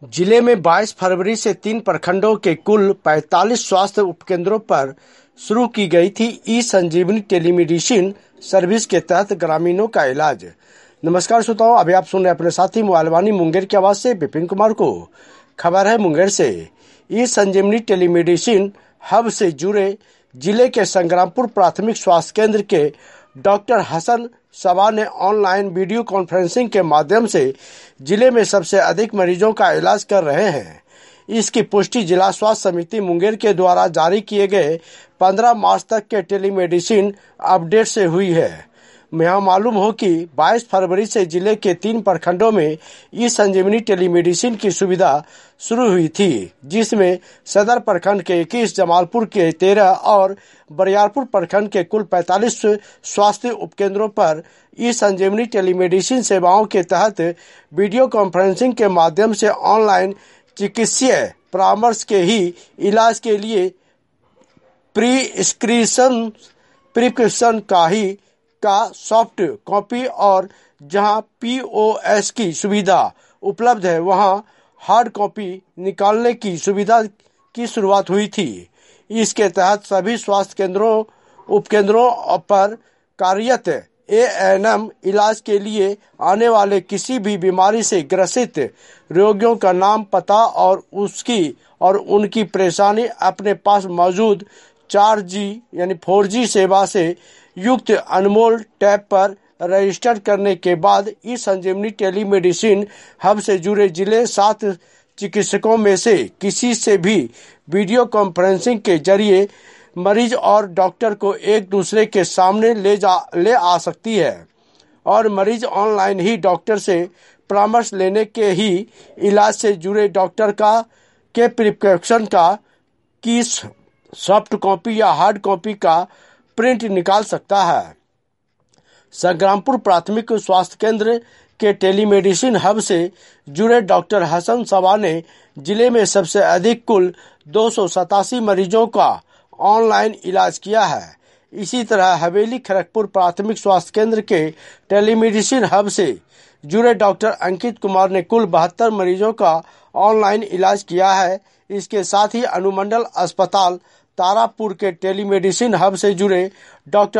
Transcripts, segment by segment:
जिले में 22 फरवरी से 3 प्रखंडों के कुल 45 स्वास्थ्य उपकेंद्रों पर शुरू की गई थी ई संजीवनी टेलीमेडिसिन सर्विस के तहत ग्रामीणों का इलाज। नमस्कार श्रोताओं, अभी आप सुन रहे अपने साथी मोबाइलवानी मुंगेर की आवाज से विपिन कुमार को। खबर है मुंगेर से। ई संजीवनी टेलीमेडिसिन हब से जुड़े जिले के संग्रामपुर प्राथमिक स्वास्थ्य केंद्र के डॉक्टर हसन सबा ने ऑनलाइन वीडियो कॉन्फ्रेंसिंग के माध्यम से जिले में सबसे अधिक मरीजों का इलाज कर रहे हैं। इसकी पुष्टि जिला स्वास्थ्य समिति मुंगेर के द्वारा जारी किए गए 15 मार्च तक के टेलीमेडिसिन अपडेट से हुई है। यहाँ मालूम हो कि 22 फरवरी से जिले के 3 प्रखंडों में ई संजीवनी टेलीमेडिसिन की सुविधा शुरू हुई थी, जिसमें सदर प्रखंड के 21, जमालपुर के 13 और बरियारपुर प्रखंड के कुल 45 स्वास्थ्य उपकेंद्रों पर ई संजीवनी टेलीमेडिसिन सेवाओं के तहत वीडियो कॉन्फ्रेंसिंग के माध्यम से ऑनलाइन चिकित्सीय परामर्श के ही इलाज के लिए प्रिस्क्रिप्शन का सॉफ्ट कॉपी और जहां पीओएस की सुविधा उपलब्ध है वहां हार्ड कॉपी निकालने की सुविधा की शुरुआत हुई थी। इसके तहत सभी स्वास्थ्य उपकेंद्रों पर कार्यरत एएनएम इलाज के लिए आने वाले किसी भी बीमारी से ग्रसित रोगियों का नाम, पता और उनकी परेशानी अपने पास मौजूद 4G यानी 4G सेवा से युक्त अनमोल टैब पर रजिस्टर करने के बाद ई संजीवनी टेलीमेडिसिन हब से जुड़े जिले 7 चिकित्सकों में से किसी से भी वीडियो कॉन्फ्रेंसिंग के जरिए मरीज और डॉक्टर को एक दूसरे के सामने ले आ सकती है और मरीज ऑनलाइन ही डॉक्टर से परामर्श लेने के ही इलाज से जुड़े डॉक्टर के प्रिस्क्रिप्शन की सॉफ्ट कॉपी या हार्ड कॉपी का प्रिंट निकाल सकता है। संग्रामपुर प्राथमिक स्वास्थ्य केंद्र के टेलीमेडिसिन हब से जुड़े डॉक्टर हसन सबा ने जिले में सबसे अधिक कुल 287 मरीजों का ऑनलाइन इलाज किया है। इसी तरह हवेली खड़गपुर प्राथमिक स्वास्थ्य केंद्र के टेलीमेडिसिन हब से जुड़े डॉक्टर अंकित कुमार ने कुल 72 मरीजों का ऑनलाइन इलाज किया है। इसके साथ ही अनुमंडल अस्पताल तारापुर के टेलीमेडिसिन हब से जुड़े डॉक्टर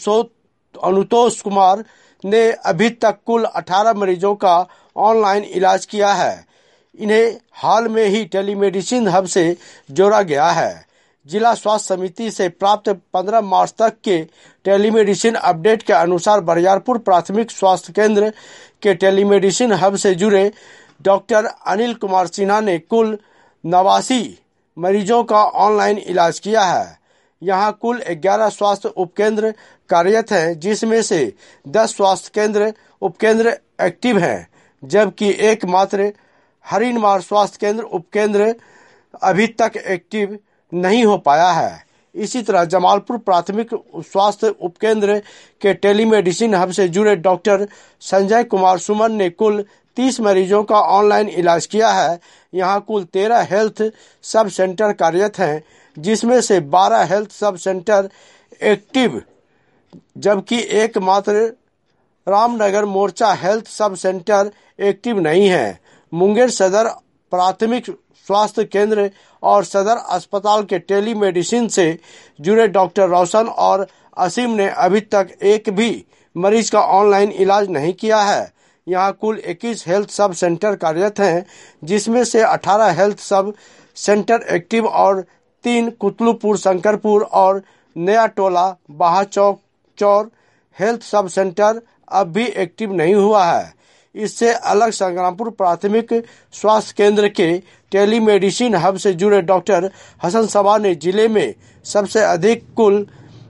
अनुतोष कुमार ने अभी तक कुल 18 मरीजों का ऑनलाइन इलाज किया है। इन्हें हाल में ही टेलीमेडिसिन हब से जोड़ा गया है। जिला स्वास्थ्य समिति से प्राप्त 15 मार्च तक के टेलीमेडिसिन अपडेट के अनुसार बरियारपुर प्राथमिक स्वास्थ्य केंद्र के टेलीमेडिसिन हब से जुड़े डॉक्टर अनिल कुमार सिन्हा ने कुल 89 मरीजों का ऑनलाइन इलाज किया है। यहाँ कुल 11 स्वास्थ्य उपकेंद्र कार्यरत हैं, जिसमें से 10 स्वास्थ्य उपकेंद्र एक्टिव हैं, जबकि एकमात्र हरिनमार स्वास्थ्य केंद्र उपकेंद्र अभी तक एक्टिव नहीं हो पाया है। इसी तरह जमालपुर प्राथमिक स्वास्थ्य उपकेंद्र के टेलीमेडिसिन हब से जुड़े डॉक्टर संजय कुमार सुमन ने कुल 30 मरीजों का ऑनलाइन इलाज किया है। यहाँ कुल 13 हेल्थ सब सेंटर कार्यरत हैं, जिसमें से 12 हेल्थ सब सेंटर एक्टिव, जबकि एकमात्र रामनगर मोर्चा हेल्थ सब सेंटर एक्टिव नहीं है। मुंगेर सदर प्राथमिक स्वास्थ्य केंद्र और सदर अस्पताल के टेलीमेडिसिन से जुड़े डॉक्टर रोशन और असीम ने अभी तक एक भी मरीज का ऑनलाइन इलाज नहीं किया है। यहाँ कुल 21 हेल्थ सब सेंटर कार्यरत हैं, जिसमें से 18 हेल्थ सब सेंटर एक्टिव और 3 कुतलुपुर, शंकरपुर और नया टोला बाहाचौर हेल्थ सब सेंटर अब भी एक्टिव नहीं हुआ है। इससे अलग संग्रामपुर प्राथमिक स्वास्थ्य केंद्र के टेलीमेडिसिन हब से जुड़े डॉक्टर हसन सबा ने जिले में सबसे अधिक कुल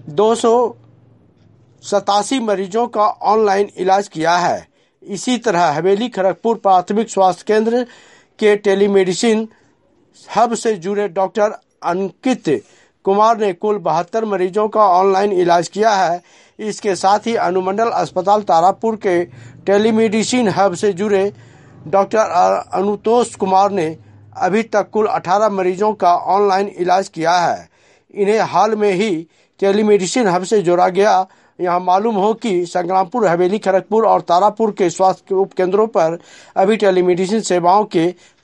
287 मरीजों का ऑनलाइन इलाज किया है। इसी तरह हवेली खड़गपुर प्राथमिक स्वास्थ्य केंद्र के टेलीमेडिसिन हब से जुड़े डॉक्टर अंकित कुमार ने कुल 72 मरीजों का ऑनलाइन इलाज किया है। इसके साथ ही अनुमंडल अस्पताल तारापुर के टेलीमेडिसिन हब से जुड़े डॉक्टर अनुतोष कुमार ने अभी तक कुल 18 मरीजों का ऑनलाइन इलाज किया है। इन्हें हाल में ही टेलीमेडिसिन हब से जोड़ा गया। यहाँ मालूम हो कि संग्रामपुर, हवेली खड़गपुर और तारापुर के स्वास्थ्य उपकेंद्रों पर अभी टेलीमेडिसिन सेवाओं के